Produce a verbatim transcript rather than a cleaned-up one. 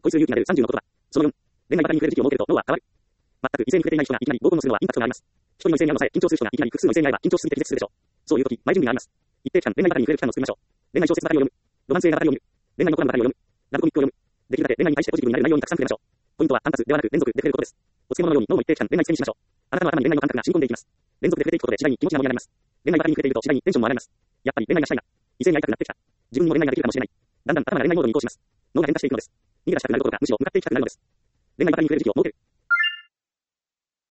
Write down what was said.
恋する勇気が出るさんじゅうの言葉。そのよん、恋愛型に触れる時期を設けると脳は変わる。全く異性に触れていない人がいきなり合コンをするのはインパクトがあります。一人の異性に会うのさえ緊張する人がいきなり複数の異性に会えば緊張しすぎて気絶するでしょう。そういう時、前準備があります。一定期間恋愛型に触れる期間を作りましょう。恋愛小説語りを読む。ロマンス映画語りを見る。恋愛のコラム語りを読む。ラブコミックを読む。できるだけ恋愛に対してポジティブになる内容にたくさん触れましょう。ポイントは単発ではなく連続で触れることです。お漬物のように脳を一定期間恋愛にしましょう。あなたの頭に恋愛の感覚が染み込んでいきます。連続で触れていくことで次第に気持ちが盛り上がります。恋愛型に触れていると次第にテンションも上がります。やっぱり恋愛がしたいな。異性に会いたくなってきた。自分にも恋愛ができるかもしれない。だんだん頭が恋愛モードに移行します。脳が変化していくのです。逃げ出したくなることがむしろ向かっていきたくなるのです。